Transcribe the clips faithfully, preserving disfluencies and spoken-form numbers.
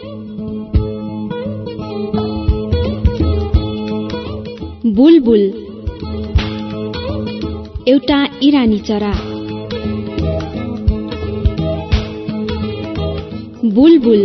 बुलबुल एउटा इरानी चरा। बुलबुल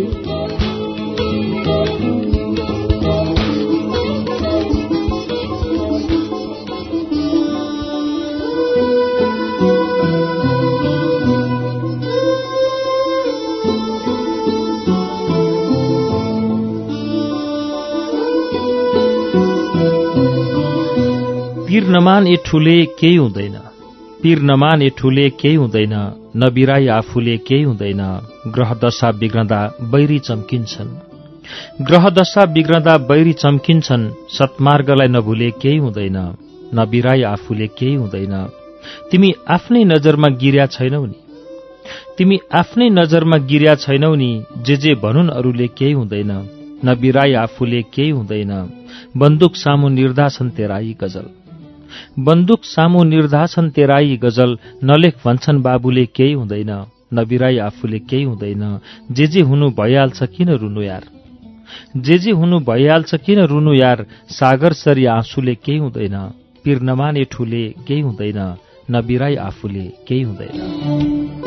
पीर नमान ए ठूले केही हुँदैन, पीर नमान ए ठूले केही हुँदैन, नबिराई आफूले केही हुँदैन। ग्रह दशा बिग्रदा बैरी चम्किन्छन्, ग्रह दशा बिग्रदा बैरी चम्किन्छन्। सत्मार्गलाई नभुले केही हुँदैन, नबिराई आफूले केही हुँदैन। तिमी आफ्नै नजरमा गिर्या छैनौ नि, तिमी आफ्नै नजरमा गिर्या छैनौ नि। जे जे भनुन् अरूले केही हुँदैन, नबिराई आफूले केही हुँदैन। बन्दुक सामु निर्धाछन् तेराई गजल, बन्दुक सामु निर्धाछन् तेराई गजल। नलेख भन्छन् बाबुले केही हुँदैन, नबिराई आफूले केही हुँदैन। जे जे हुनु भइहाल्छ किन रुनु यार, जे जे हुनु भइहाल्छ किन रुनु यार। सागर सरी आँसुले केही हुँदैन, पीर नमाने ठूले केही हुँदैन, नबिराई आफूले केही हुँदैन।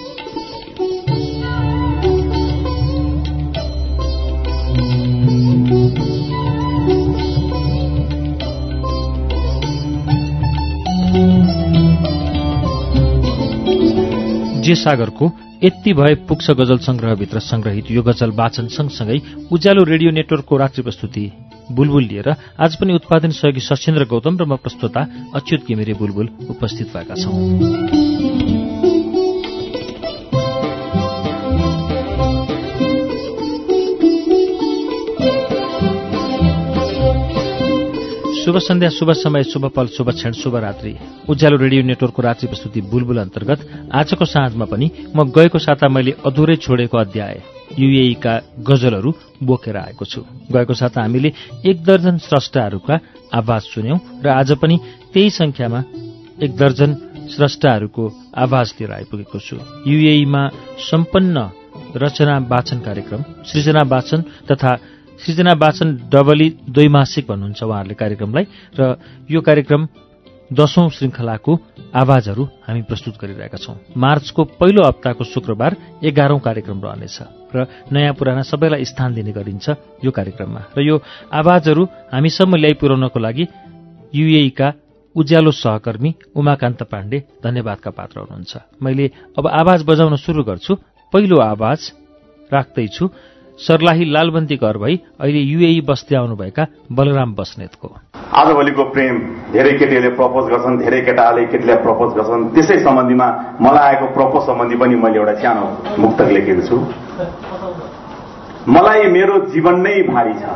जे सागरको यति भए पुग्छ गजल संग्रहभित्र संग्रहित यो गजल वाचन सँगसँगै उज्यालो रेडियो नेटवर्कको रात्रि प्रस्तुति बुलबुल लिएर आज पनि उत्पादन सहयोगी सशेन्द्र गौतम र म प्रस्तोता अच्युत घिमिरे बुलबुल उपस्थित भएका छौं। शुभ सन्ध्या, शुभ समय, शुभ पल, शुभ क्षण, शुभ रात्रि। उज्यालो रेडियो नेटवर्कको रात्रि प्रस्तुति बुलबुल अन्तर्गत आजको साँझमा पनि म गएको साता मैले अधुरै छोडेको अध्याय युएई का गजलहरू बोकेर आएको छु। गएको साता हामीले एक दर्जन स्रष्टाहरूका आवाज सुन्यौं र आज पनि त्यही संख्यामा एक दर्जन स्रष्टाहरूको आवाज लिएर आइपुगेको छु। युएईमा सम्पन्न रचना वाचन कार्यक्रम सृजना वाचन तथा सृजना वाचन डबली द्वैमासिक भन्नुहुन्छ उहाँहरूले कार्यक्रमलाई, र यो कार्यक्रम दशौं श्रृंखलाको आवाजहरू हामी प्रस्तुत गरिरहेका छौं। मार्चको पहिलो हप्ताको शुक्रबार एघारौं कार्यक्रम रहनेछ र नयाँ पुराना सबैलाई स्थान दिने गरिन्छ यो कार्यक्रममा। र यो आवाजहरू हामीसम्म ल्याइपुर्याउनको लागि युएई का उज्यालो सहकर्मी उमाकान्त पाण्डे धन्यवादका पात्र हुनुहुन्छ। मैले अब आवाज बजाउन सुरु गर्छु। पहिलो आवाज राख्दैछु सर्लाही लालबन्दी घर भई अहिले युएई बस्दै आउनुभएका बलराम बस्नेतको। आजभोलिको प्रेम धेरै केटीहरूले प्रपोज गर्छन्, धेरै केटाहरूले केटीलाई प्रपोज गर्छन्। त्यसै सम्बन्धीमा मलाई आएको प्रपोज सम्बन्धी पनि मैले एउटा सानो मुक्तक लेखेको छु। मलाई मेरो जीवन नै भारी छ,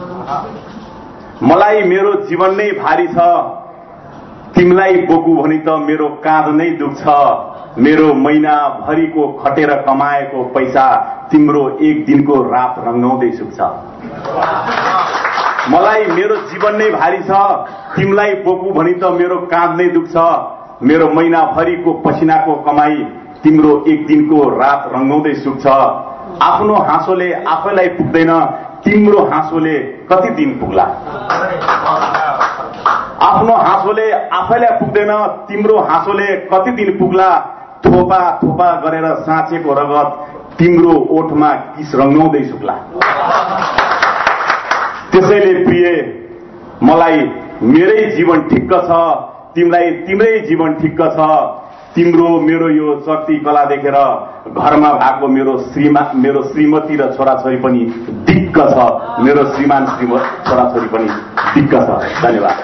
मलाई मेरो जीवन नै भारी छ, तिमीलाई बोकु भनी त मेरो काँध नै दुख्छ। मेरो महिना भरिको खटेर कमाएको पैसा तिम्रो एक दिनको रात रंगाउँदै सुक्छ। मलाई मेरो जीवन नै भारी छ, तिमीलाई बोकु भनी त मेरो काँध नै दुख्छ। मेरो महिना भरिको पसिनाको कमाई तिम्रो एक दिनको रात रंगाउँदै सुक्छ। आफ्नो हाँसोले आफैलाई पुग्दैन, तिम्रो हाँसोले कति दिन पुग्ला। आफ्नो हाँसोले आफैलाई पुग्दैन, तिम्रो हाँसोले कति दिन पुग्ला। थोपा थोपा गरेर साँचेको रगत तिम्रो ओठमा किस रंगाउँदै सुक्ला। त्यसैले प्रिय मलाई मेरै जीवन ठिक्क छ, तिमीलाई तिम्रै जीवन ठिक्क छ। तिम्रो मेरो यो चर्ती कला देखेर घरमा भएको मेरो श्रीमा मेरो श्रीमती र छोराछोरी पनि दिक्क छ, मेरो श्रीमान श्रीमती छोराछोरी पनि दिक्क छ। धन्यवाद।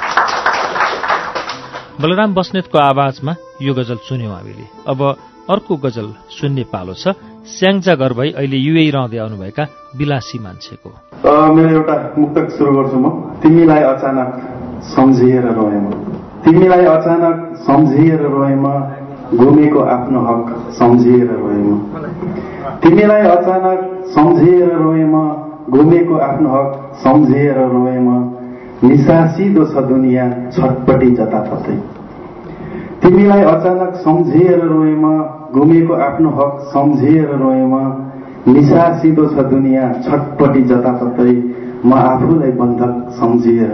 बलराम बस्नेतको आवाजमा यो गजल सुन्यौं हामीले। अब अर्को गजल सुन्ने पालो छ स्याङ्जा घर भई अहिले युएई रहँदै आउनुभएका विलासी मान्छेको। मेरो एउटा मुक्तक सुरु गर्छु म। तिमीलाई अचानक सम्झिएर रोएम, तिमीलाई अचानक सम्झिएर रोएम, गुमेको आफ्नो हक सम्झिएर रोएम। तिमीलाई अचानक सम्झिएर रोएम, गुमेको आफ्नो हक सम्झिएर रोएम। निसासिदो छ दुनियाँ छटपटी जताततै। तिमीलाई अचानक सम्झिएर रोएम, गुमेको आफ्नो हक सम्झिएर रोएम। निसासिदो छ दुनियाँ छटपटी जताततै म आफूलाई बन्धक सम्झिएर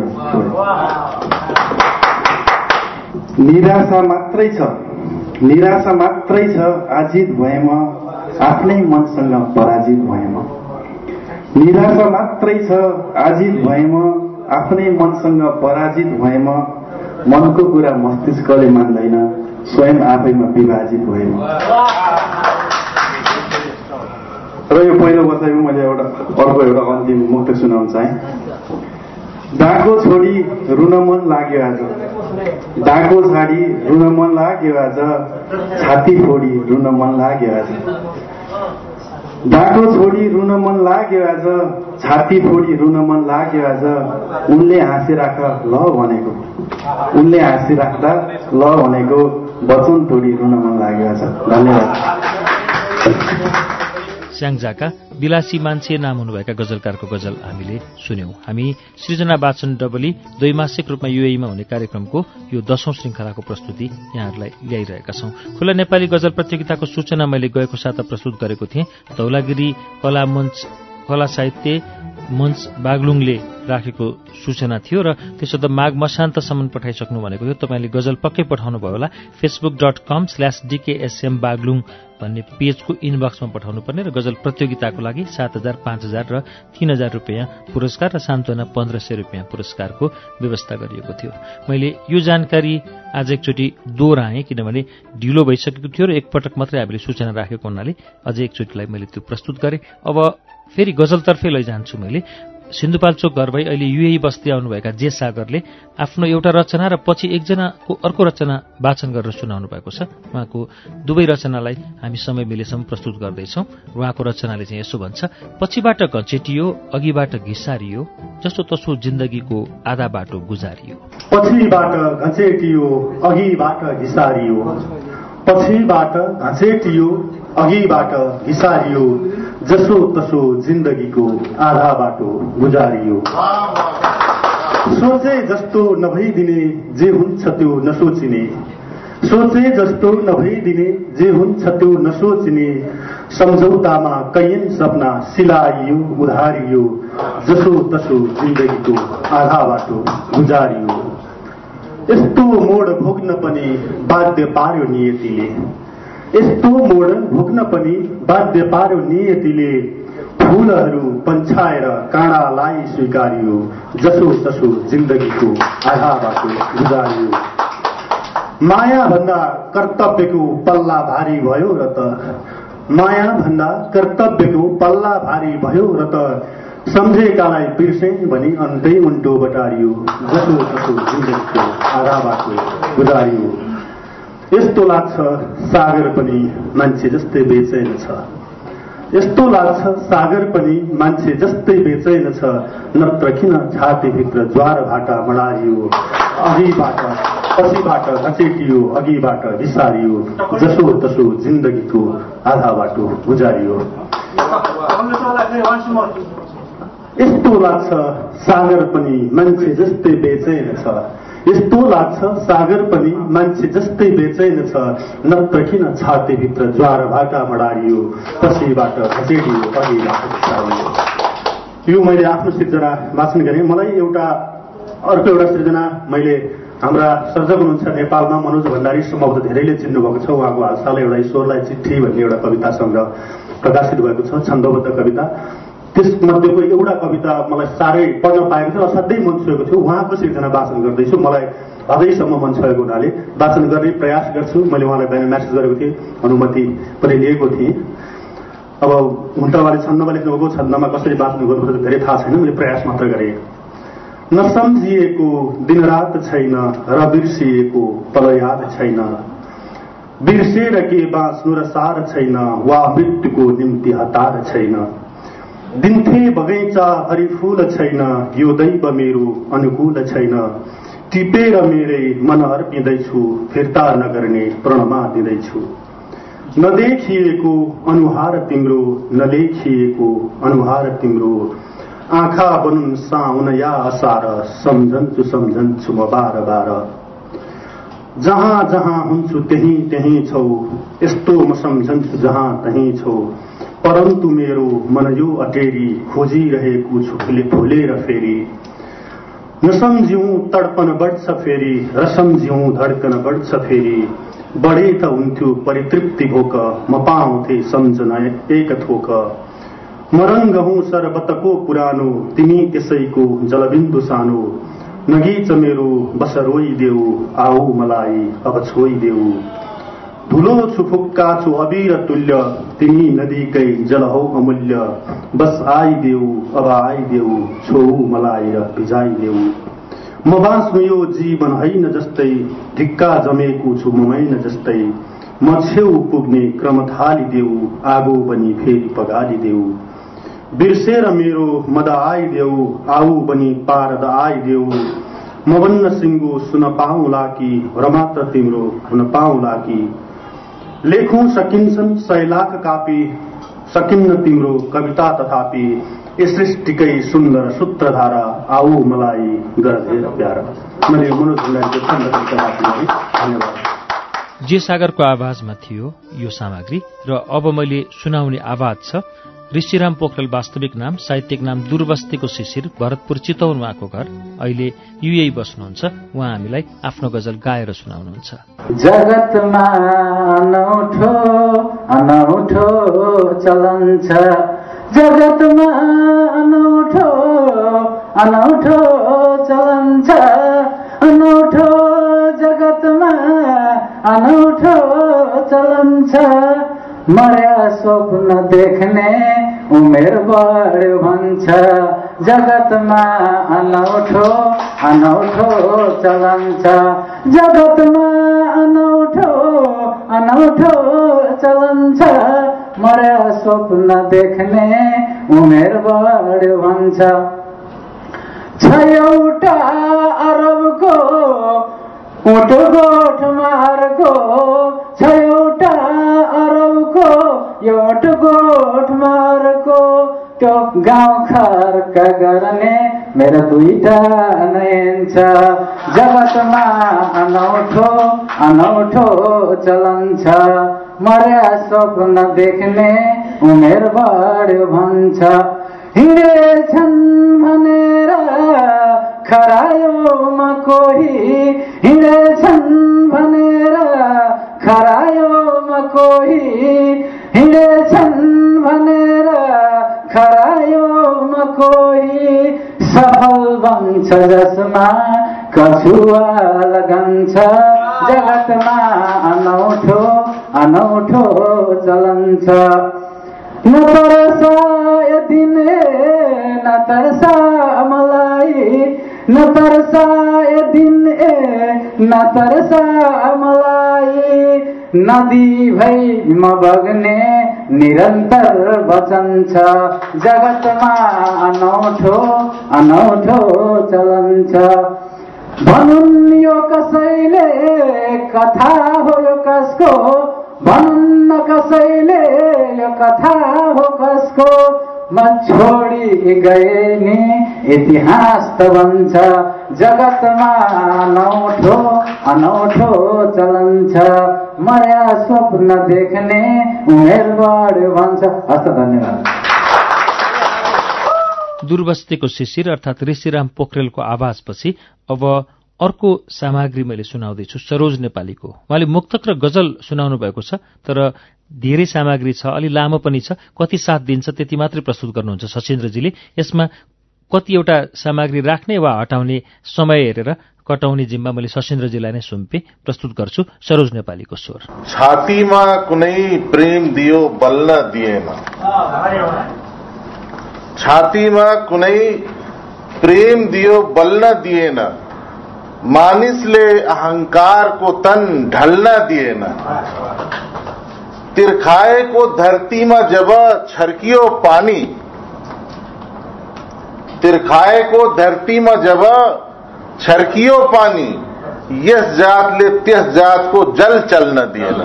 निराशा मात्रै छ निराशा मात्रै छ आजित भए म आफ्नै मनसँग पराजित भए म निराशा मात्रै छ आजित भए म आफ्नै मनसँग पराजित भए म मनको कुरा मस्तिष्कले मान्दैन स्वयं आफैमा विभाजित भए म। र यो पहिलो बसाइमा मैले एउटा अर्को एउटा अन्तिम मुक्त सुनाउन चाहे। डाको छोडी रुन मन लाग्यो आज डाको छाडी रुन मन लाग्यो आज छाती फोडी रुन मन लाग्यो आज डाको छोडी रुन मन लाग्यो आज छाती फोडी रुन मन लाग्यो आज उनले हाँसिराख ल भनेको उनले हाँसिराख्दा ल भनेको वचन तोडी रुन मन लाग्यो आज। धन्यवाद। स्याङ्जाका विलासी मान्छे नाम हुनुभएका गजलकारको गजल हामीले सुन्यौं। हामी सृजना वाचन डबली द्वैमासिक रूपमा युएईमा हुने कार्यक्रमको यो दशौं श्रृंखलाको प्रस्तुति यहाँहरूलाई ल्याइरहेका छौं। खुला नेपाली गजल प्रतियोगिताको सूचना मैले गएको साता प्रस्तुत गरेको थिएँ। धौलागिरी कला मञ्च कला साहित्य मञ्च बागलुङले राखेको सूचना थियो र त्यसो त माघ मसान्तसम्म पठाइसक्नु भनेको थियो। तपाईँले गजल पक्कै पठाउनु भयो होला। Facebook dot com slash DKSM Baglung भन्ने पेजको इनबक्समा पठाउनु पर्ने र गजल प्रतियोगिताको लागि सात हजार पाँच हजार र तीन हजार रुपियाँ पुरस्कार र सान्त्वना पन्ध्र सय रुपियाँ पुरस्कारको व्यवस्था गरिएको थियो। मैले यो जानकारी आज एकचोटि दोहोऱ्याएँ किनभने ढिलो भइसकेको थियो र एकपटक मात्रै हामीले सूचना राखेको हुनाले अझै एकचोटिलाई मैले त्यो प्रस्तुत गरेँ। अब फेरि गजलतर्फै लैजान्छु मैले। सिन्धुपाल्चोक घर भई अहिले युएई बस्दै आउनुभएका जे सागरले आफ्नो एउटा रचना र पछि एकजनाको अर्को रचना वाचन गरेर सुनाउनु भएको छ। उहाँको दुवै रचनालाई हामी समय मिलेसम्म प्रस्तुत गर्दैछौँ। उहाँको रचनाले चाहिँ यसो भन्छ। पछिबाट घचेटियो अघिबाट घिसारियो जसो तसो जिन्दगीको आधा बाटो गुजारियो। पछिबाट घचेटियो अघिबाट घिसारियो पछिबाट घचेटियो अघिबाट घिसारियो जसो तसो जिन्दगीको आधा बाटो गुजारियो। सोचे जस्तो नभइदिने जे हुन्छ त्यो नसोचिने सोचे जस्तो नभइदिने जे हुन्छ त्यो नसोचिने सम्झौतामा कैयन सपना सिलाइयो उधारियो जसो तसो जिन्दगीको आधा बाटो गुजारियो। यस्तो मोड भोग्न पनि बाध्य पार्यो नियतिले यस्तो मोड भोग्न पनि बाध्य पार्यो नियतिले फूलहरू पन्छाएर काँडालाई स्वीकारियो जसो तसो जिन्दगीको आधा बाटो गुजारियो। माया भन्दा कर्तव्यको पल्ला भारी भयो र त माया भन्दा कर्तव्यको पल्ला भारी भयो र त सम्झेकालाई बिर्से भनी अन्तै उन्टो बटारियो जसो तसो जिन्दगीको आधा बाटो गुजारियो। यस्तो लाग्छ सागर पनि मान्छे जस्तै बेचैन छ यस्तो लाग्छ सागर पनि मान्छे जस्तै बेचैन छ नत्र किन छातीभित्र ज्वार भाटा मडारियो अघिबाट पछिबाट घचेटियो अघिबाट घिसारियो जसो तसो जिन्दगीको आधा बाटो गुजारियो। यस्तो लाग्छ सागर पनि मान्छे जस्तै बेचैन छ यस्तो लाग्छ सागर पनि मान्छे जस्तै बेचैन छ नत्र किन छातीभित्र ज्वार भाटा मडारियो पछिबाट घचेटियो अघिबाट घिसारियो। यो मैले आफ्नो सृजना वाचन गरेँ। मलाई एउटा अर्को एउटा सृजना मैले हाम्रा सर्जक हुनुहुन्छ नेपालमा मनोज भण्डारी सम्भवतः धेरैले चिन्नुभएको छ। उहाँको हालसालै एउटा ईश्वरलाई चिठी भन्ने एउटा कविता सङ्ग्रह प्रकाशित भएको छ छन्दबद्ध कविता। त्यसमध्येको एउटा कविता मलाई साह्रै पढ्न पाएको थियो असाध्यै मन छोएको थियो। उहाँको सृजना वाचन गर्दैछु। मलाई अझैसम्म मन छोएको हुनाले वाचन गर्ने प्रयास गर्छु। मैले उहाँलाई बिहान म्यासेज गरेको थिएँ अनुमति पनि लिएको थिएँ। अब हुन त उहाँले छन्दमा लेख्नुभएको छन्दमा कसरी वाचन गर्नुपर्छ धेरै थाहा छैन। मैले प्रयास मात्र गरेँ। नसम्झिएको दिनरात छैन र बिर्सिएको पल याद छैन बिर्सेर के बाँच्नु र सार छैन वा मृत्युको निम्ति हतार छैन दिन्थे बगैँचा भरि फूल छैन यो दैव मेरो अनुकूल छैन टिपेर मेरै मन अर्पिँदैछु फिर्ता नगर्ने प्रणमा दिँदैछु नदेखिएको अनुहार तिम्रो नलेखिएको अनुहार तिम्रो आँखा बनुन् साउन या असार सम्झन्छु सम्झन्छु म बार बार जहाँ जहाँ हुन्छु त्यही त्यही छौ यस्तो म सम्झन्छु जहाँ तहीँ छौ परन्तु मेरो मन यो अटेरी खोजिरहेको छु फुलेर फेरि। नसम्झ्यौं तडपन बढ्छ फेरि र सम्झ्यौं धड्कन बढ्छ फेरि। बढे त हुन्थ्यो परितृप्ति भोक म पाउँथे सम्झना एक थोक। मरङ्ग हुँ सरबतको पुरानो तिमी त्यसैको जलबिन्दु सानो। नगीच मेरो बस रोइदेऊ आऊ मलाई अब छोइदेऊ। धुलो छु फुक्का छु अबीर तुल्य तिमी नदीकै जल हौ अमूल्य। बस आइदेऊ अब आइदेऊ छोऊ मलाई र भिजाइदेऊ। म बाँच्नु यो जीवन होइन जस्तै ढिक्का जमेको छु मैन जस्तै। म छेउ पुग्ने क्रम थालिदेऊ आगो बनी फेरि पगालिदेऊ। बिर्सेर मेरो मद आइदेऊ आऊ बनी पारद आइदेऊ। म बन्न सिङ्गो सुन पाउँला कि र मात्र तिम्रो हुन पाउँला कि। लेखौं सकिन्छन् सय लाख कापी सकिन्न तिम्रो कविता तथापि। यस सृष्टिकै सुन्दर सूत्रधारा आऊ मलाई गर धेर प्यारा। मैले मनोज भण्डारीको धन्यवाद। जे सागरको आवाजमा थियो यो सामग्री र अब मैले सुनाउने आवाज छ ऋषिराम पोखरेल। वास्तविक नाम साहित्यिक नाम दूरबस्तीको शिशिर, भरतपुर चितवन उहाँको घर। अहिले युए बस्नुहुन्छ। उहाँ हामीलाई आफ्नो गजल गाएर सुनाउनुहुन्छ। जगतमा अनौठो अनौठो चलन छ। जगतमा अनौठो अनौठो चलन छ। अनौठो जगतमा अनौठो चलन छ। मर्या स्वप्न देख्ने उमेर बढ्यो भन्छ। जगतमा अनौठो अनौठो चलन छ। जगतमा अनौठो अनौठो चलन छ। मर्या स्वप्न देख्ने उमेर बढ्यो भन्छ। छ एउटा अरबको ऊँट गोठ मार्को। छ एउटा अरबको ऊँट गोठ मार्को। त्यो गाउँ खर्का गर्ने मेरो दुईटा नयन छ। जगतमा अनौठो अनौठो चलन छ। मर्या स्वप्न देख्ने उमेर बढ्यो भन्छ। हिँडेछन् भनेर खरायोमा कोही। हिँडेछन् भनेर खरायोमा कोही। हिँडेछन् भनेर खरायोमा कोही। सफल बन्छ जसमा कछुवा लगन्छ। जगतमा अनौठो अनौठो चलन छ। न तरसाय दिने न तरसा मलाई। न तरसाय दिने न तरसा मलाई। नदी भई म बग्ने निरन्तर वचन छ। जगतमा अनौठो अनौठो चलन छ। भनुन् यो कसैले कथा हो यो कसको। भनुन्न कसैले यो कथा हो कसको। म छोडी गए नि इतिहास त भन्छ। जगतमा अनौठो अनौठो चलन छ। मर्या स्वप्न देख्ने उमेर बढ्यो भन्छ। हस्त धन्यवाद। दूरबस्तीको शिशिर अर्थात् ऋषिराम पोखरेलको आवाजपछि अब अर्को सामग्री मैले सुनाउँदैछु सरोज नेपालीको। उहाँले मुक्तक र गजल सुनाउनु भएको छ तर धेरै सामग्री छ, अलि लामो पनि छ। कति साथ दिन्छ त्यति मात्रै प्रस्तुत गर्नुहुन्छ सशिन्द्रजीले। यसमा कतिवटा सामग्री राख्ने वा हटाउने समय हेरेर कटाउने जिम्मा मैले सशिन्द्रजीलाई नै सुम्पे। प्रस्तुत गर्छु सरोज नेपालीको स्वर। छातीमा कुनै प्रेम दियो बल्न दिएन। छातीमा कुनै प्रेम दियो बल्न दिएन। मानिसले अहंकारको तन ढल्न दिएन। तिर्खाएको धरतीमा जब छर्कियो पानी। तिर्खाएको धरतीमा जब छर्कियो पानी। यस जातले त्यस जातको जल चल्न दिएन।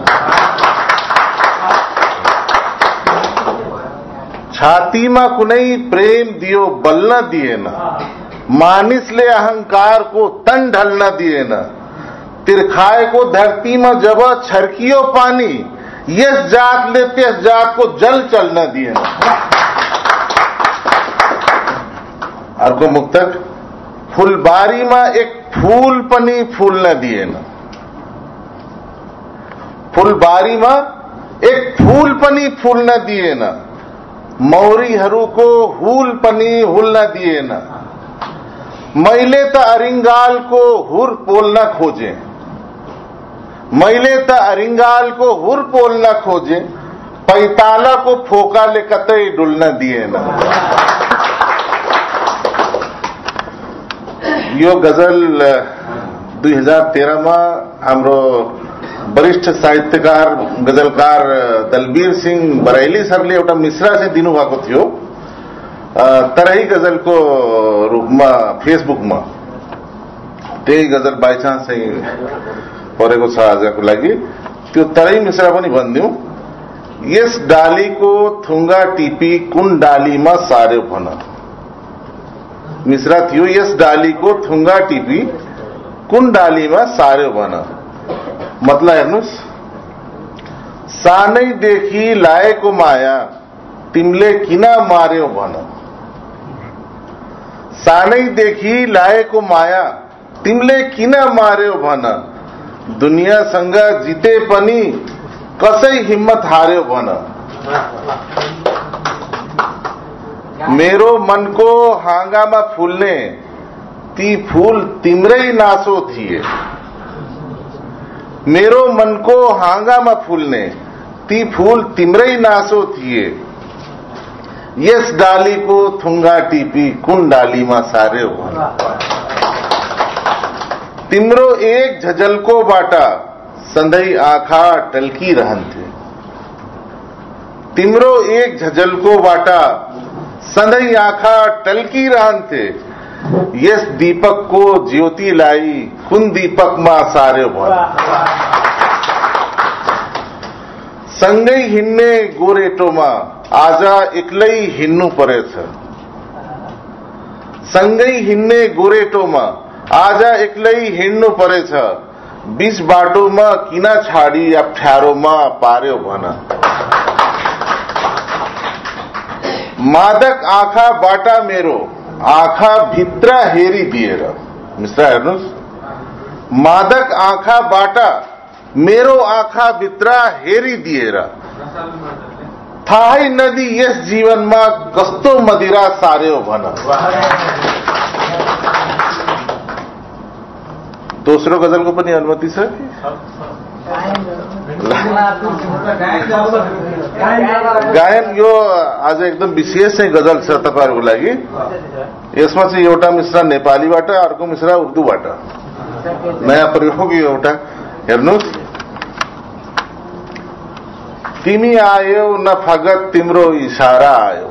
छातीमा कुनै प्रेम दियो बल्न दिएन। मानिसले अहंकारको तन ढल्न दिएन। तिर्खाएको धरतीमा जब छर्कियो पानी। यस जातले त्यस जातको जल चल्न दिएन। अर्को मुक्तक, फुलबारीमा एक फूल पनि फुल्न दिएन। फुलबारीमा एक फूल पनि फुल्न दिएन, मौरीहरूको हुल पनि हुल्न दिएन। मैले त अरिङ्गालको हुर पोल्न खोजे, मैले त अरिङ्गालको हुर पोल्न खोजे, पैतालाको फोकाले कतै डुल्न दिएन। यो गजल दुई हजार तेह्रमा हाम्रो वरिष्ठ साहित्यकार गजलकार दलबीर सिंह बराइली सरले एउटा मिश्रा चाहिँ दिनुभएको थियो तराई गजलको रूपमा फेसबुकमा। त्यही गजल बाइचान्स चाहिँ परेको छ आजको लागि। त्यो तराई मिश्रा पनि भनिदिउँ। यस डालीको थुङ्गा टिपी कुन डालीमा सार्यो भन। मिश्रा थियो, यस डालीको थुङ्गा टिपी कुन डालीमा सार्यो भन। मतलब हेर्नुस्, सानैदेखि लाएको माया तिमीले किन मार्यो भन। सानैदेखि लाएको माया तिमीले किन मार्यो भन। दुनियाँसँग जिते पनि कसै हिम्मत हार्यो भन। मेरो मनको हाँगामा फुल्ने ती फूल तिम्रै नासो थिए। मेरो मनको हाँगामा फुल्ने ती फूल तिम्रै नासो थिए। यस डालीको थुङ्गा टिपी कुन डालीमा सार्यो भन। तिम्रो एक झझल्को बाटा सधैँ आँखा टल्की रहन्थे। तिम्रो एक झझल्को बाटा सधैँ आँखा टल्की रहन्थे। यस दीपकको ज्योतिलाई कुन दीपकमा सार्यो भन। सँगै हिँड्ने गोरेटोमा आज एक्लै हिँड्नु परेछ। सँगै हिँड्ने गोरेटोमा आज एक्लै हिँड्नु परेछ। बीच बाटोमा किन छाडी अप्ठ्यारोमा पार्यो भन। मादक आँखाबाट मेरो आँखा भित्र हेरिदिएर, मिश्रा हेर्नुस्, मादक आँखाबाट मेरो आँखा भित्र हेरिदिएर थाहै नदी यस जीवनमा कस्तो मदिरा सार्यो भन। दोस्रो गजलको पनि अनुमति छ। गायन यो आज एकदम विशेष चाहिँ गजल छ तपाईहरुको लागि। यसमा चाहिँ एउटा मिश्रा नेपालीबाट, अर्को मिश्रा उर्दूबाट नयाँ प्रयोग यो एउटा। हेर्नुस्, तिमी आयो न फगत तिम्रो इशारा आयो।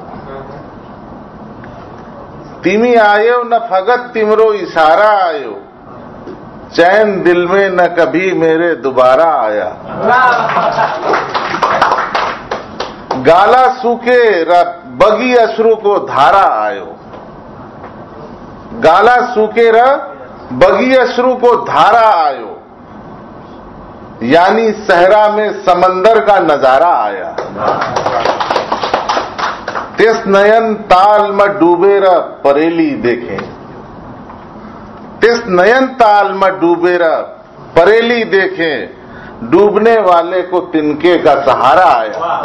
तिमी आयो न फगत तिम्रो इशारा आयो। चैन दिल में न कभी मेरे दोबारा आया। गाला सूखे बगी अश्रु को धारा आयो। गाला सूखे बगी अश्रु को धारा आयो। यानी सहरा में समंदर का नजारा आया। तेस नयन ताल में डूबेर परेली देखे। तेस नयन ताल में डूबेर परेली देखे। डूबने वाले को तिनके का सहारा आया।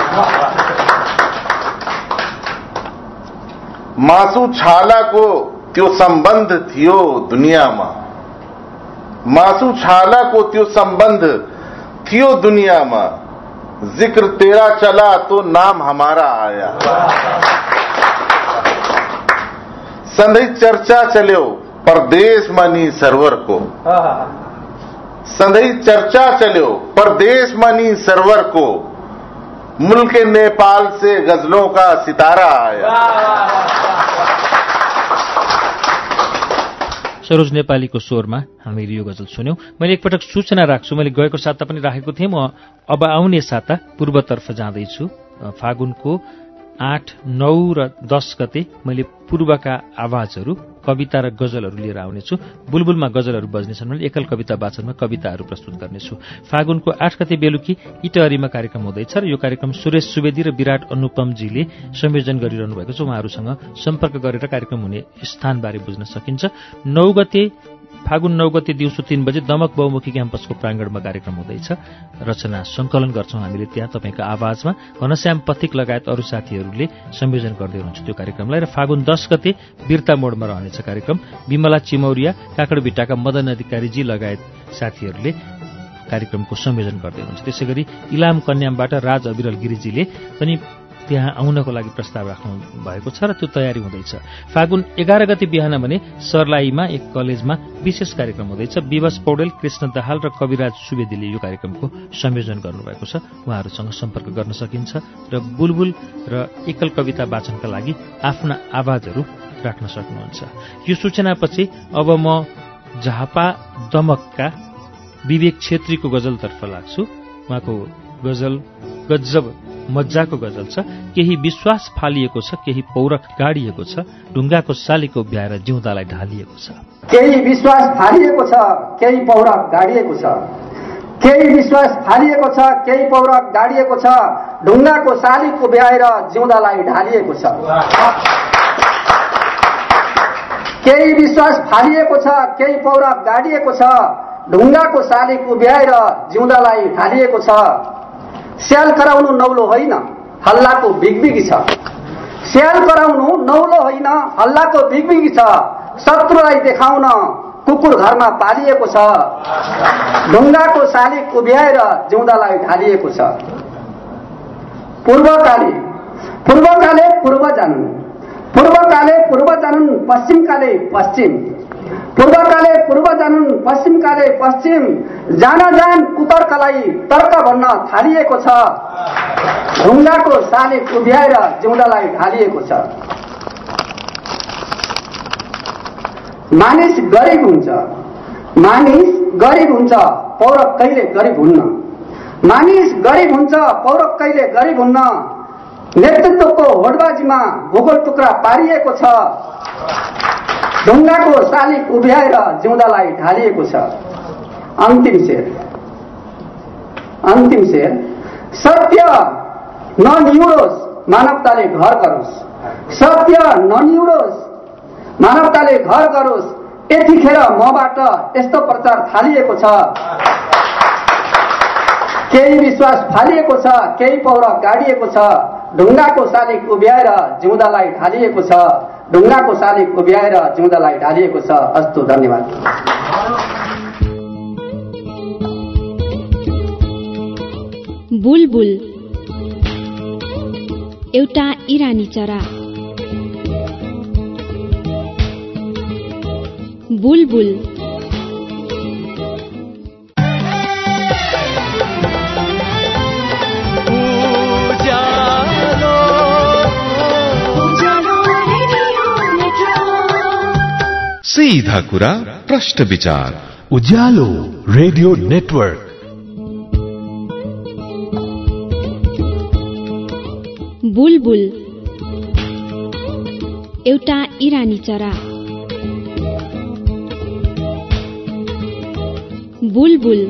मासू छाला को त्यो संबंध थियो दुनियामा। मासू छाला को त्यो संबंध थियो दुनियामा। जिक्र तेरा चला तो नाम हमारा आया। संधई चर्चा चलो परदेश मनी सरवर को। संधई चर्चा चलो परदेश मनी सरवर को। मुल्क नेपाल से गजलों का सितारा आया। सरोज नेपालीको स्वरमा हामीले यो गजल सुन्यौं। मैले एकपटक सूचना राख्छु, मैले गएको साता पनि राखेको थिएँ। म अब आउने साता पूर्वतर्फ जाँदैछु। फागुनको आठ नौ र दस गते मैले पूर्वका आवाजहरू कविता र गजलहरू लिएर आउनेछु। बुलबुलमा गजलहरू बज्नेछन् भने एकल कविता वाचनमा कविताहरू प्रस्तुत गर्नेछु। फागुनको आठ गते बेलुकी इटहरीमा कार्यक्रम हुँदैछ र यो कार्यक्रम सुरेश सुवेदी र विराट अनुपमजीले संयोजन गरिरहनु भएको छ। उहाँहरूसँग सम्पर्क गरेर कार्यक्रम हुने स्थानबारे बुझ्न सकिन्छ। नौ गते फागुन नौ गते दिउँसो तीन बजे दमक बहुमुखी क्याम्पसको प्राङ्गणमा कार्यक्रम हुँदैछ। रचना सङ्कलन गर्छौं हामीले त्यहाँ तपाईँको आवाजमा। घनश्याम पथिक लगायत अरू साथीहरूले संयोजन गर्दै हुनुहुन्छ त्यो कार्यक्रमलाई। र फागुन दस गते वीरता मोडमा रहनेछ कार्यक्रम। विमला चिमौरिया, काकडभिट्टाका मदन अधिकारीजी लगायत साथीहरूले कार्यक्रमको संयोजन गर्दै हुनुहुन्छ। त्यसै गरी इलाम कन्यामबाट राज अविरल गिरिजीले पनि त्यहाँ आउनको लागि प्रस्ताव राख्नु भएको छ र त्यो तयारी हुँदैछ। फागुन एघार गते बिहान भने सर्लाहीमा एक कलेजमा विशेष कार्यक्रम हुँदैछ। विवश पौडेल, कृष्ण दाहाल र कविराज सुवेदीले यो कार्यक्रमको संयोजन गर्नुभएको छ। उहाँहरूसँग सम्पर्क गर्न सकिन्छ र बुलबुल र एकल कविता वाचनका लागि आफ्ना आवाजहरू राख्न सक्नुहुन्छ। यो सूचनापछि अब म झापा दमकका विवेक छेत्रीको गजलतर्फ लाग्छु। उहाँको गजल गजब मज्जाको गजल छ। केही विश्वास फालिएको छ, केही पौरख गाडिएको छ, ढुङ्गाको सालीको भ्याएर जिउँदालाई ढालिएको छ। केही विश्वास फालिएको छ, केही पौरख गाडिएको छ, केही विश्वास फालिएको छ, केही पौरख गाडिएको छ, ढुङ्गाको सालीको भ्याएर जिउँदालाई ढालिएको छ। केही विश्वास फालिएको छ, केही पौरख गाडिएको छ, ढुङ्गाको सालीको भ्याएर जिउँदालाई ढालिएको छ। स्याल कराउनु नौलो होइन, हल्लाको बिगबिगी छ। स्याल कराउनु नौलो होइन, हल्लाको बिगबिगी छ। शत्रुलाई देखाउन कुकुर घरमा पालिएको छ। ढुङ्गाको साली उभ्याएर जिउँदालाई ढालिएको छ। पूर्वकाले पूर्वकाले पूर्व जानुन्, पूर्वकाले पूर्व जानुन्, पश्चिमकाले पश्चिम। पूर्वकाले पूर्व जानुन्, पश्चिमकाले पश्चिम। जान जान कुतर्कलाई तर्क भन्न थालिएको छ। ढुङ्गाको साली उभ्याएर जिउँदालाई ढालिएको छ। मानिस गरिब हुन्छ, मानिस गरिब हुन्छ, पौरख कहिले गरिब हुन्न। मानिस गरिब हुन्छ, पौरख कहिले गरिब हुन्न। नेतृत्वको होडबाजीमा भूगोल टुक्रा पारिएको छ। ढुङ्गाको साली उभ्याएर जिउँदालाई ढालिएको छ। अन्तिम शेर, अन्तिम शेर। सत्य ननिउरोस्, मानवताले घर गरोस्। सत्य ननिउरोस्, मानवताले घर गरोस्। यतिखेर मबाट यस्तो प्रचार थालिएको छ। केही विश्वास फालिएको छ, केही पौरख गाडिएको छ। ढुङ्गाको साली उभ्याएर जिउँदालाई ढालिएको छ। ढुङ्गाको साली उभ्याएर जिउँदालाई ढालिएको छ। अस्तु, धन्यवाद। बुलबुल एउटा इरानी चरा। बुलबुल सीधा कुरा, प्रश्न विचार। उज्यालो रेडियो नेटवर्क। बुलबुल एउटा इरानी चरा। बुलबुल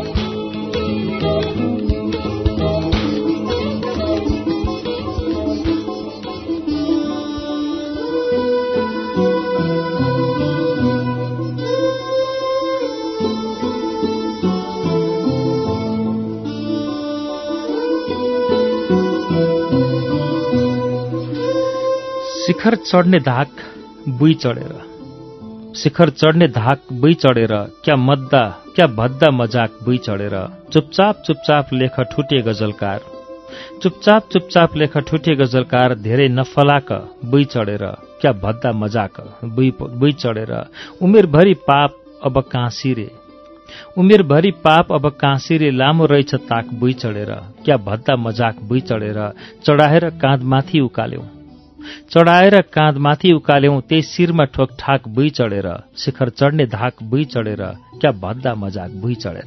शिखर चढ्ने धाक बुई चढेर, शिखर चढ्ने धाक बुई चढेर, क्या मद्दा क्या भद्दा मजाक बुई चढेर। चुपचाप चुपचाप लेख ठुटे गजलकार, चुपचाप चुपचाप लेख ठुटे गजलकार। धेरै नफलाक बुई चढेर, क्या भद्दा मजाक बुई बुई चढेर। उमेरभरि पाप अब काँसी रे, उमेरभरि पाप अब काँसी रे। लामो रहेछ ताक बुई चढेर, क्या भद्दा मजाक बुई चढेर। चढाएर काँधमाथि उकाल्यौं, चढाएर काँधमाथि उकाल्यौं, त्यही शिरमा ठोकठाक बुई चढेर। शिखर चढ्ने धाक बुई चढेर, क्या भद्दा मजाक बुई चढेर।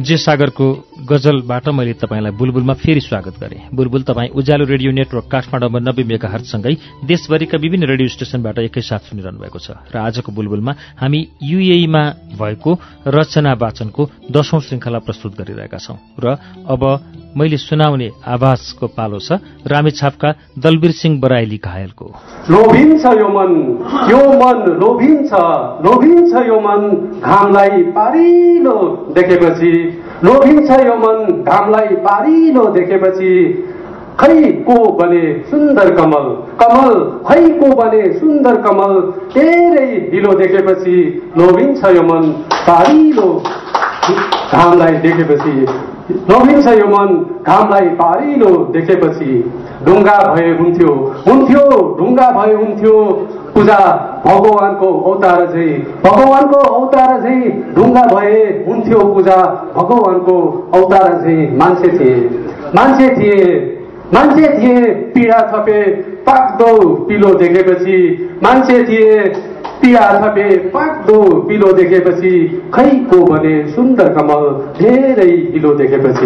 जे सागरको गजलबाट मैले तपाईँलाई बुलबुलमा फेरि स्वागत गरेँ। बुलबुल तपाईँ उज्यालो रेडियो नेटवर्क काठमाडौँमा नब्बे मेगाहर्जसँगै देशभरिका विभिन्न रेडियो स्टेशनबाट एकैसाथ सुनिरहनु भएको छ र आजको बुलबुलमा हामी युएईमा भएको रचना वाचनको दशौं श्रृङ्खला प्रस्तुत गरिरहेका छौं र अब मैले सुनाउने आवाजको पालो छ रामेछापका दलबीर सिंह बराइली घायलको। लोभिन्छ यो मन, यो मन लोभिन्छ, लोभिन्छ यो मन घामलाई पारिलो देखेपछि, लोभिन्छ यो मन घामलाई पारिलो देखेपछि, खै को बने सुन्दर कमल, कमल खै को बने सुन्दर कमल, तेरै हिलो देखेपछि, लोभिन्छ यो मन पारिलो घामलाई देखेपछि, लोभिन्छ यो मन घामलाई पारिलो देखेपछि, ढुङ्गा भए हुन्थ्यो, हुन्थ्यो ढुङ्गा भए हुन्थ्यो, पूजा भगवानको अवतार झै, भगवानको अवतार झै, ढुङ्गा भए हुन्थ्यो पूजा भगवानको अवतार झै, मान्छे थिए, मान्छे थिए, मान्छे थिए, पीडा थपे पाक्दो पिलो देखेपछि, मान्छे थिए, पीडा थपे पाक्दो पिलो देखेपछि, खै को भने सुन्दर कमल धेरै हिलो देखेपछि,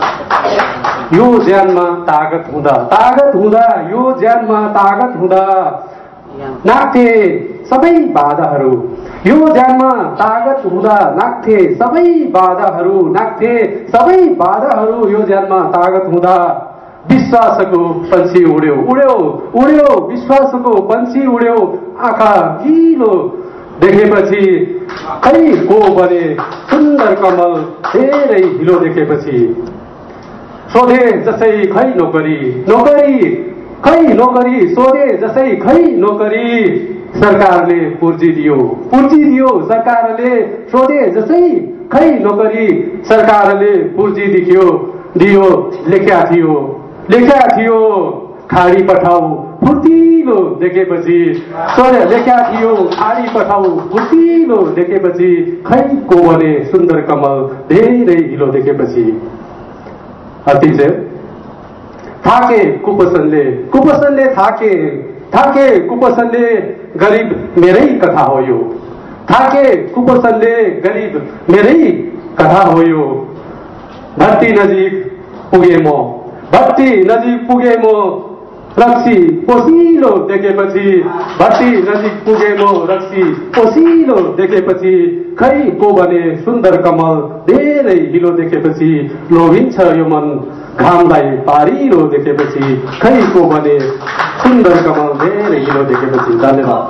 यो ज्यानमा तागत हुँदा, तागत हुँदा, यो ज्यानमा तागत हुँदा नाग्थे सबै बाधाहरू, यो ज्यानमा तागत हुँदा नाग्थे सबै बाधाहरू, नाग्थे सबै बाधाहरू, यो ज्यानमा तागत हुँदा विश्वासको पंछी उड्यो, उड्यो उड्यो विश्वासको पंछी उड्यो, आँखा गिलो देखेपछि, खै को बने सुन्दर कमल धेरै हिलो देखेपछि, सोधे जसै खै नोकरी, नोकरी खै नोकरी, सोधे जसै खै नोकरी, सरकारले पुर्जी दियो, पुर्जी दियो सरकारले, सोधे जसै खै नोकरी, सरकारले पुर्जी दियो, दियो लेख्या थियो, लेख्या थियो, खाडी पठाऊ फुर्तिलो देखेपछि, सोधे लेख्या थियो, खाडी पठाऊ फुर्तिलो देखेपछि, खै को बने सुन्दर कमल धेरै हिलो देखेपछि, अतिशय थाके कुपोषणले, कुपोषणले थाके, थाके कुपोषणले गरीब मेरै कथा हो यो, थाके कुपोषणले गरीब मेरै कथा हो यो, भट्टी नजिक पुगे म, भट्टी नजिक पुगे म, रक्सी पोसिलो देखेपछि, भट्टी नजिक पुगे म, रक्सी पोसिलो देखेपछि, खै को भने सुन्दर कमल धेरै हिलो देखेपछि, लोभिन्छ यो मन घामलाई पारिलो देखेपछि, खै को भने सुन्दर कमल धेरै हिलो देखेपछि। धन्यवाद।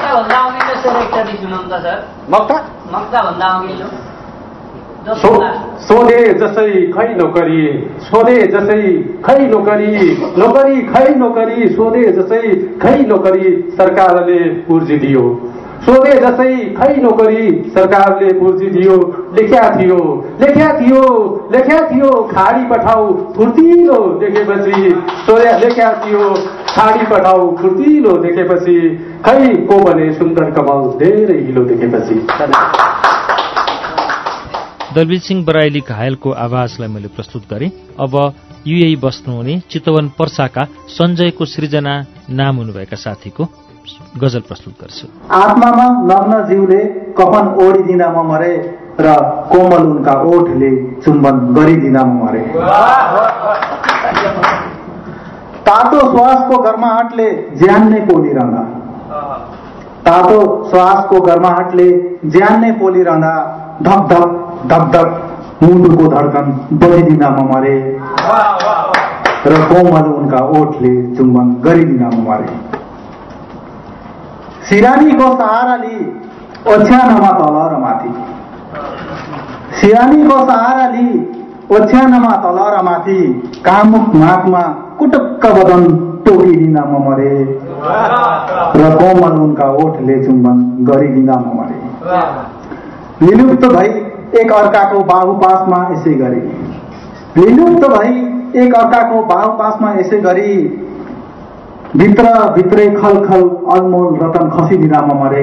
सोधे जसै खै नोकरी, सोधे जसै खै नोकरी, नोकरी खै नोकरी, सोधे जसै खै नोकरी, सरकारले पुर्जी दियो, सोधे जसै खै नोकरी, सरकारले पुर्जी दियो, लेख्या थियो, लेख्या थियो, लेख्या थियो, खाडी पठाऊ फुर्तिलो देखेपछि, सोधे लेख्या थियो, खाडी पठाऊ फुर्तिलो देखेपछि, खै को भने सुन्दर कमल धेरै हिलो देखेपछि। दलबीर सिंह बराइली घायलको आवाजलाई मैले प्रस्तुत गरेँ। अब युएई बस्नुहुने चितवन पर्साका सञ्जयको सृजना नाम हुनुभएका साथीको गजल प्रस्तुत गर्छु। आत्मामा नग्न जीवले कफन ओढिदिन म मरे, र कोमल उनका ओठले चुम्बन गरिदिन म मरे, तातो श्वासको गर्माहटले ज्यान नै पोलिरहँदा, तातो श्वासको गर्माहटले ज्यान नै पोलिरहँदा, धक धक धक धक मुटुको धड्कन बजिदिन म मरे, र कोमल उनका ओठले चुम्बन गरिदिन म मरे, सिरानीको सहारा लि ओछ्यानमा तल र माथि, सिरानीको सहारा लि ओछ्यानमा तल र माथि, कामुक नाकमा कुटुक्क बदन टोकिदिन म मरे, र कोमल उनका ओठले चुम्बन गरिदिन म मरे, विलुप्त भई एक अर्काको बाहुपासमा यसै गरी, विलुप्त भई एक अर्काको बाहुपासमा यसै गरी, भित्र भित्रै खलखल अनमोल रतन खसिदिन म मरे,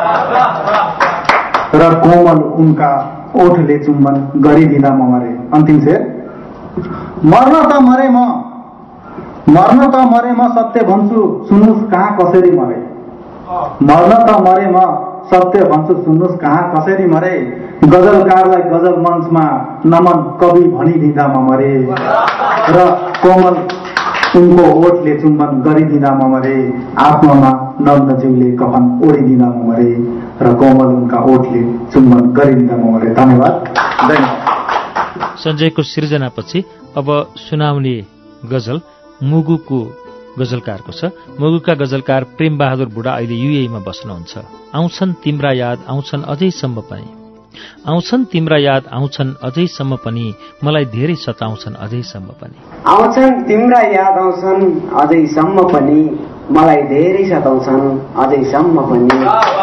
र कोमल उनका ओठले चुम्बन गरिदिन म मरे। अन्तिम शेर। मर्न त मरे म, मर्न त मरे म सत्य भन्छु, सुन्नुस् कहाँ कसरी मरे, मर्न त मरे म सत्य भन्छु सुन्नुहोस् कहाँ कसरी मरे, गजलकारलाई गजल मञ्चमा नमन कवि भनिदिँदा म मरे, र कोमल उनको ओठले चुम्बन गरिदिँदा म मरे, आत्मामा नन्दज्यूले कफन ओढिदिँदा म मरे, र कोमल उनका ओठले चुम्बन गरिदिँदा म मरे। धन्यवाद। धन्यवाद। सञ्जयको सिर्जनापछि अब सुनाउने गजल मुगुको गजलकारको छ। मुगुका गजलकार प्रेम बहादुर बुढा अहिले युएईमा बस्नुहुन्छ। आउँछन् तिम्रा याद आउँछन् अझैसम्म पनि, आउँछन् तिम्रा याद आउँछन् अझैसम्म पनि, मलाई धेरै सताउँछन् अझैसम्म पनि, आउँछन् तिम्रा याद आउँछन् अझैसम्म पनि, मलाई धेरै सताउँछन् अझैसम्म पनि,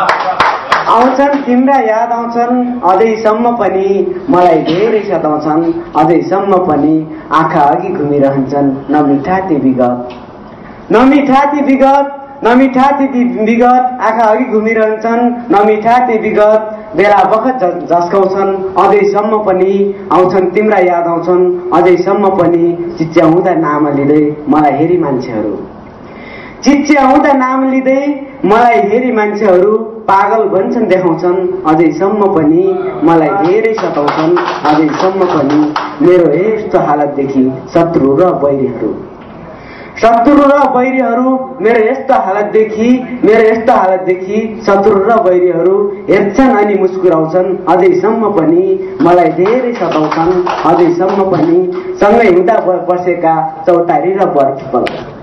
आउँछन् तिम्रा याद आउँछन् अझैसम्म पनि, मलाई धेरै सताउँछन् अझैसम्म पनि, आँखा अघि घुमिरहन्छन् नमिठा ती विगत, नमिठा ती विगत, नमिठा ती विगत, आँखा अघि घुमिरहन्छन् नमिठा ती विगत, बेला बखत झस्काउँछन् अझैसम्म पनि, आउँछन् तिम्रा याद आउँछन् अझैसम्म पनि, चिच्याउँदा नाम लिँदै मलाई हेरी मान्छेहरू, चिच्याउँदा नाम लिँदै मलाई हेरी मान्छेहरू, पागल भन्छन् देखाउँछन् अझैसम्म पनि, मलाई धेरै सताउँछन् अझैसम्म पनि, मेरो यस्तो हालतदेखि शत्रु र वैरीहरू, शत्रु र वैरीहरू, मेरो यस्तो हालतदेखि मेरो यस्तो हालतदेखि शत्रु र वैरीहरू हेर्छन् अनि मुस्कुराउँछन् अझैसम्म पनि, मलाई धेरै सताउँछन् अझैसम्म पनि, सँगै हुँदा बसेका चौतारी र बरफिपल,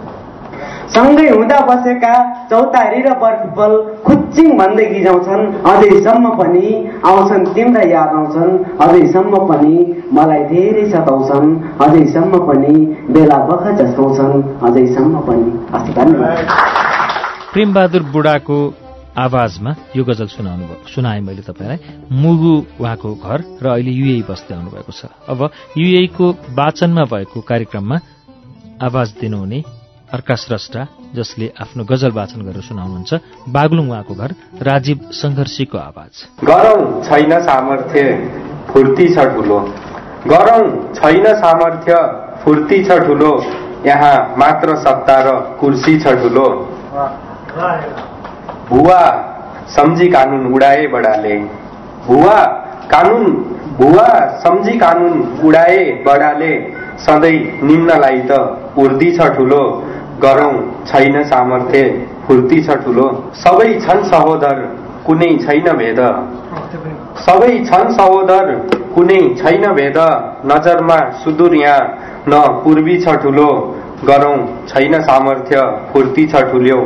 सँगै हुँदा बसेका चौतारी र बरफिपल खुच्चिङ भन्दै गिजाउँछन् अझैसम्म पनि, आउँछन् तिम्रा याद आउँछन् अझैसम्म पनि, मलाई धेरै सताउँछन् अझैसम्म पनि, बेला बखत झस्काउँछन् अझैसम्म पनि। हस्, धन्यवाद। प्रेमबहादुर बुढाको आवाजमा यो गजल सुनाउनु भयो, सुनाएँ मैले तपाईँलाई। मुगु उहाँको घर र अहिले युएई बस्दै आउनुभएको छ। अब युएईको वाचनमा भएको कार्यक्रममा आवाज दिनुहुने अर्का स्रष्टा जसले आफ्नो गजल वाचन गरेर सुनाउनुहुन्छ, बागलुङ उहाँको घर, राजीव सङ्घर्षीको आवाज। गरौँ छैन सामर्थ्य फुर्ती छ ठुलो, गरौँ छैन सामर्थ्य फुर्ती छ ठुलो, यहाँ मात्र सत्ता र कुर्सी छ ठुलो, भुवा सम्झी कानून उडाए बडाले, भुवा कानून भुवा सम्झी कानून उडाए बडाले, सधैँ निम्नलाई त उर्दी छ ठुलो, गरौँ छैन सामर्थ्य फुर्ती छ ठुलो, सबै छन् सहोदर कुनै छैन भेद, सबै छन् सहोदर कुनै छैन भेद, नजरमा सुदूर यहाँ न पूर्वी छ ठुलो, गरौँ छैन सामर्थ्य फुर्ती छ ठुलो,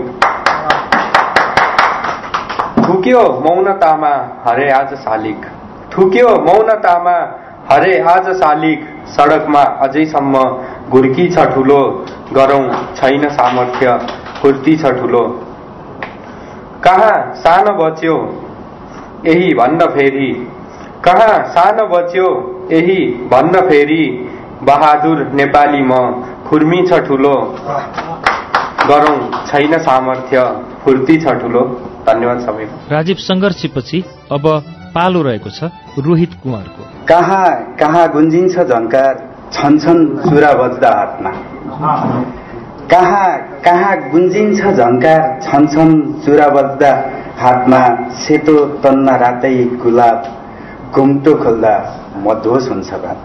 थुक्यो मौनतामा हरे आज शालिक, थुक्यो मौनतामा हरे आज शालिक, सडकमा अझैसम्म घुर्की छ ठुलो, गरौँ छैन सामर्थ्य फुर्ती छ ठुलो, कहाँ सानो बच्यो यही भन्न फेरि, कहाँ सानो बच्यो यही भन्न फेरि, बहादुर नेपाली म खुर्मी छ ठुलो, गरौँ छैन सामर्थ्य फुर्ती छ ठुलो। धन्यवाद सबैको। राजीव सङ्घर्षीपछि अब पालो रहेको छ रोहित कुँवरको। कहाँ कहाँ गुन्जिन्छ झन्कार छन् छन् चुरा बज्दा हातमा, कहाँ कहाँ गुन्जिन्छ झन्कार छन् छन् चुरा बज्दा हातमा, सेतो तन्ना रातै गुलाब घुम्टो खोल्दा मधोस हुन्छ बात,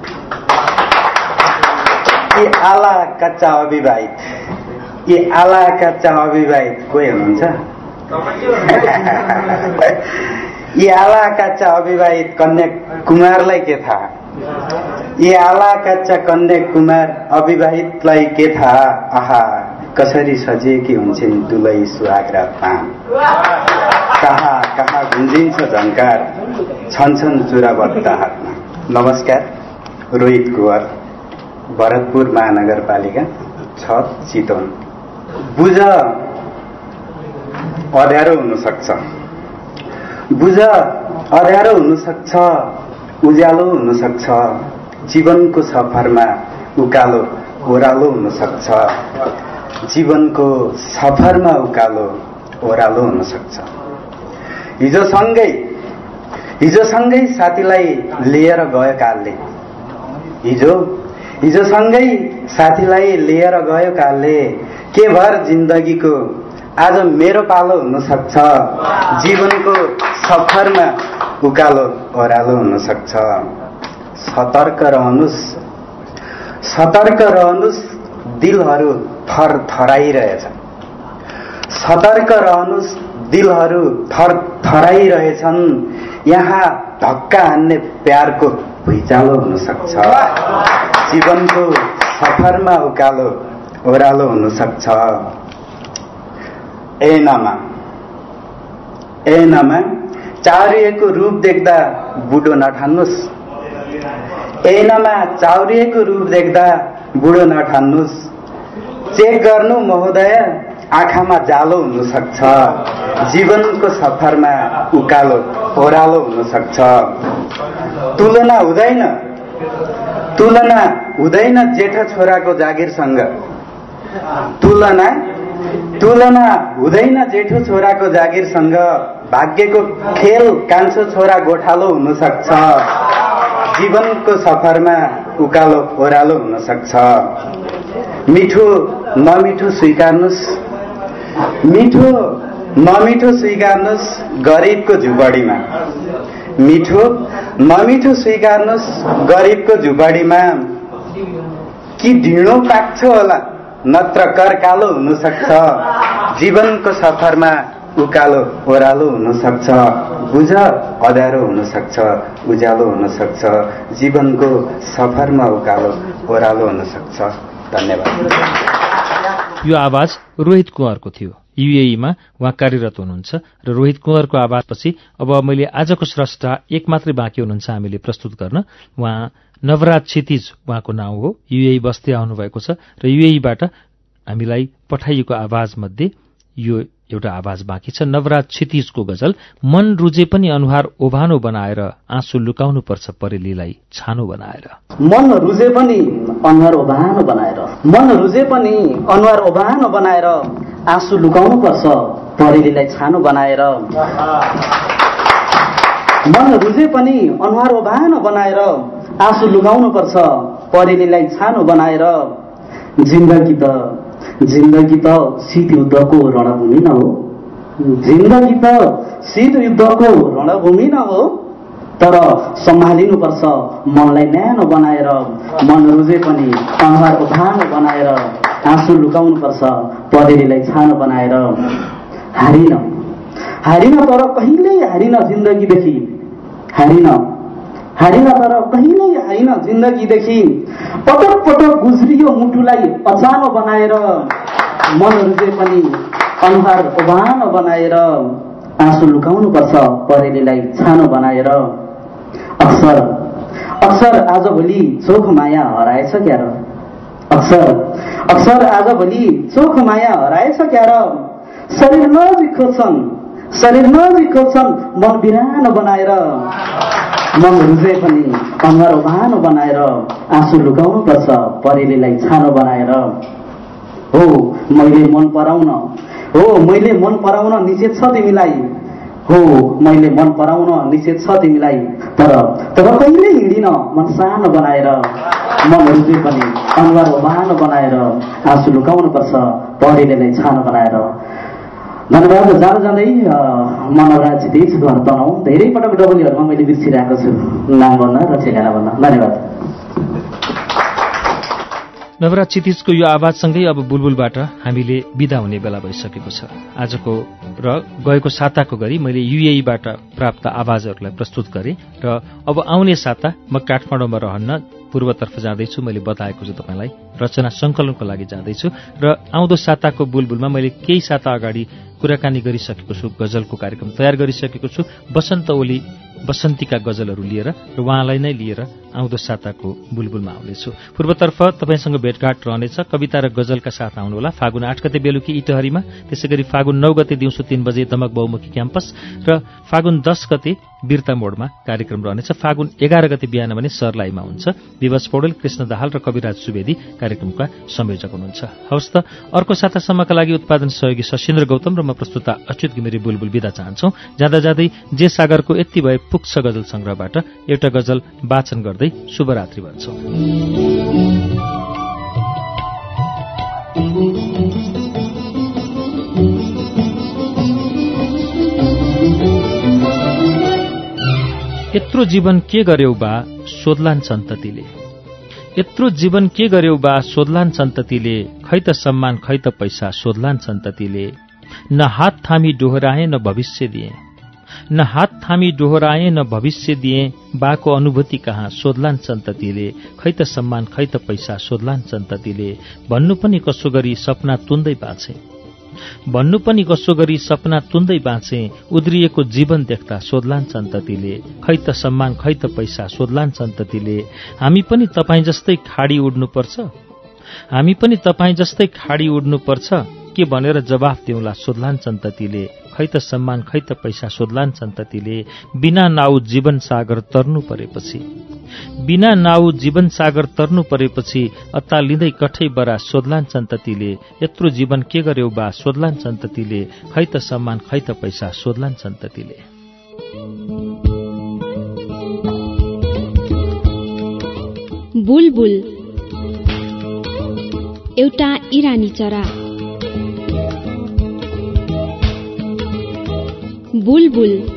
यी आला कच्चा अविवाहित, यी आला कच्चा अविवाहित कोही हुनुहुन्छ? यी आला कच्चा अविवाहित कन्या कुमारलाई के थाहा, यी आला कच्चा कन्या कुमार अविवाहितलाई के थाहा, आहा कसरी सजिएकी हुन्छन् दुलै सुहाग रातमा, कहाँ कहाँ गुन्जिन्छ झन्कार छन् छन् चुरा बज्दा हातमा। नमस्कार, रोहित कुँवर, भरतपुर महानगरपालिका छ, चितवन। बुझ अँध्यारो हुन सक्छ, बुझ अँध्यारो हुन सक्छ, उज्यालो हुन सक्छ, जीवनको सफरमा उकालो ओह्रालो हुन सक्छ, जीवनको सफरमा उकालो ओह्रालो हुन सक्छ। हिजो सँगै हिजो सँगै साथीलाई लिएर गयो कालले, हिजो हिजो सँगै साथीलाई लिएर गयो कालले, के भर जिन्दगीको आज मेरो पालो हुन सक्छ, जीवनको सफरमा उकालो ओह्रालो हुन सक्छ। सतर्क रहनुस्, सतर्क रहनुस्, दिलहरू थर थराइरहेछ। सतर्क रहनुस्, दिलहरू थर थराइरहेछन्। यहाँ धक्का हान्ने प्यारको भुइँचालो हुन सक्छ। जीवनको सफरमा उकालो ओह्रालो हुन सक्छ। ऐनामा ऐनामा चाउरिएको रूप देख्दा बुढो नठान्नुस्। ऐनामा चाउरिएको रूप देख्दा बुढो नठान्नुस्। चेक गर्नु महोदय, आँखामा जालो हुन सक्छ। जीवनको सफरमा उकालो ओह्रालो हुन सक्छ। तुलना हुँदैन, तुलना हुँदैन जेठा छोराको जागिरसँग। तुलना तुलना हुँदैन जेठो छोराको जागिरसँग। भाग्यको खेल कान्छो छोरा गोठालो हुन सक्छ। जीवनको सफरमा उकालो ओह्रालो हुन सक्छ। मिठो नमिठो स्वीकार्नुस्, मिठो नमिठो स्वीकार्नुस् गरिबको झुपडीमा। मिठो नमिठो स्वीकार्नुस् गरिबको झुपडीमा। कि ढिँडो पाक्छ होला, नत्र कर कालो हुन सक्छ। जीवनको सफरमा उकालो ओह्रालो हुन सक्छ। बुझ अँध्यारो हुन सक्छ, उज्यालो हुन सक्छ। जीवनको सफरमा उकालो ओह्रालो हुन सक्छ। धन्यवाद। यो आवाज रोहित कुँवरको थियो। युएईमा उहाँ कार्यरत हुनुहुन्छ र रोहित कुँवरको आवाजपछि अब मैले आजको स्रष्टा एक मात्रै बाँकी हुनुहुन्छ हामीले प्रस्तुत गर्न। उहाँ नवराज क्षितिज उहाँको नाउँ हो। युएई बस्दै आउनुभएको छ र युएईबाट हामीलाई पठाइएको आवाजमध्ये यो एउटा आवाज बाँकी छ। नवराज क्षितिजको गजल, मन रुजे पनि अनुहार ओभानो बनाएर आँसु लुकाउनुपर्छ परेलीलाई छानो बनाएर। मन रुजे पनि अनुहार ओभानो बनाएर, मन रुजे पनि अनुहार ओभानो बनाएर आँसु लुकाउनुपर्छ परेलीलाई छानो बनाएर। मन रुजे पनि अनुहार ओभानो बनाएर आँसु लुकाउनुपर्छ परेलीलाई छानो बनाएर। जिन्दगी त जिन्दगी त शीत युद्धको रणभूमि न हो। जिन्दगी त शीत युद्धको रणभूमि न हो। तर सम्हालिनुपर्छ मनलाई न्यानो बनाएर। मन रुजे पनि अनुहार ओभानो बनाएर आँसु लुकाउनुपर्छ परेलीलाई छानो बनाएर। हारिन हारिन तर कहिल्यै हारिन जिन्दगीदेखि। हारिन हारिन तर कहिल्यै हारिन जिन्दगीदेखि। पटक पटक गुज्रियो मुटुलाई अचानो बनाएर। मन रुजे पनि अनुहार ओभानो बनाएर आँसु लुकाउनुपर्छ परेलीलाई छानो बनाएर। अक्सर अक्सर आजभोलि चोख माया हराएछ क्या र। अक्सर अक्सर आजभोलि चोख माया हराएछ क्या र। शरीर नजिक खोज्छन् शरीर नजिक खोज्छन् मन बिरानो बनाएर। मन रुजे पनि अनुहार ओभानो बनाएर आँसु लुकाउनुपर्छ परेलीलाई छानो बनाएर। हो मैले मन पराउन हो मैले मन पराउन निषेध छ तिमीलाई। हो मैले मन पराउन निषेध छ तिमीलाई। तर तर कहिले हिँडिन मन सानो बनाएर। मन रुजे पनि अनुहार ओभानो बनाएर आँसु लुकाउनुपर्छ परेलीलाई छानो बनाएर। धन्यवाद। जाँदा जाँदै मनोराज क्षितिजको तनाउ धेरै पटक डबलीहरूमा मैले बिर्सिरहेको छु नाम भन्न र ठेगाना भन्न। धन्यवाद। नवराज क्षितिजको यो आवाजसँगै अब बुलबुलबाट हामीले बिदा हुने बेला भइसकेको छ। आजको र गएको साताको गरी मैले युएईबाट प्राप्त आवाजहरूलाई प्रस्तुत गरेँ र अब आउने साता म काठमाडौँमा रहन्न, पूर्वतर्फ जाँदैछु। मैले बताएको छु तपाईँलाई रचना सङ्कलनको लागि जाँदैछु र आउँदो साताको बुलबुलमा मैले केही साता अगाडि कुराकानी गरिसकेको छु, गजलको कार्यक्रम तयार गरिसकेको छु बसन्त ओली बसन्तीका गजलहरू लिएर र उहाँलाई नै लिएर आउँदो साताको बुलबुलमा आउनेछु। पूर्वतर्फ तपाईँसँग भेटघाट रहनेछ कविता र गजलका साथ आउनुहोला। फागुन आठ गते बेलुकी इटहरीमा, त्यसै गरी फागुन नौ गते दिउँसो तीन बजे दमक बहुमुखी क्याम्पस र फागुन दस गते बिर्ता मोडमा कार्यक्रम रहनेछ। फागुन एघार गते बिहान भने सर्लाहीमा हुन्छ। विवश पौडेल, कृष्ण दाहाल र कविराज सुवेदी कार्यक्रमका संयोजक हुनुहुन्छ। हवस् त अर्को सातासम्मका लागि उत्पादन सहयोगी सशिन्द्र गौतम र म प्रस्तुता अच्युत घिमिरे बुलबुल बिदा चाहन्छौँ। जाँदा जाँदै जे सागरको यति भए पुग्छ गजल संग्रहबाट एउटा गजल वाचन गर्दै शुभरात्रि भन्छौँ। Thank you. यत्रो जीवन के गर्यौ बा सोध्लान् सन्ततिले, यत्रो जीवन के गर्यौ बा सोध्लान् सन्ततिले, खै त सम्मान खै त पैसा सोध्लान् सन्ततिले। न हात थामी डोहोराए न भविष्य दिए, न हात थामी डोहोराए न भविष्य दिए, बाको अनुभूति कहाँ सोध्लान् सन्ततिले, खै त सम्मान खै त पैसा सोध्लान् सन्ततिले। भन्नु पनि कसो गरी सपना तुन्दै बाँचे, भन्नु पनि कसो गरी सपना तुन्दै बाँचे, उद्रिएको जीवन देख्दा सोध्लान् सन्ततिले, खै त सम्मान खै त पैसा सोध्लान् सन्ततिले। हामी पनि तपाईँ जस्तै खाडी उड्नुपर्छ, हामी पनि तपाईँ जस्तै खाडी उड्नुपर्छ, के भनेर जवाफ दिउँला सोध्लान् सन्ततिले, खै त सम्मान खै त पैसा सोध्लान् सन्ततिले। बिना नाउ जीवन सागर तर्नु परेपछि, बिना नाउ जीवन सागर तर्नु परेपछि, अत्तालिँदै कठै बरा सोध्लान् सन्ततिले। यत्रो जीवन के गर्यौ बा सोध्लान् सन्ततिले, खै त सम्मान खै त पैसा सोध्लान् सन्ततिले। बुलबुल एउटा इरानी चरा। बुलबुल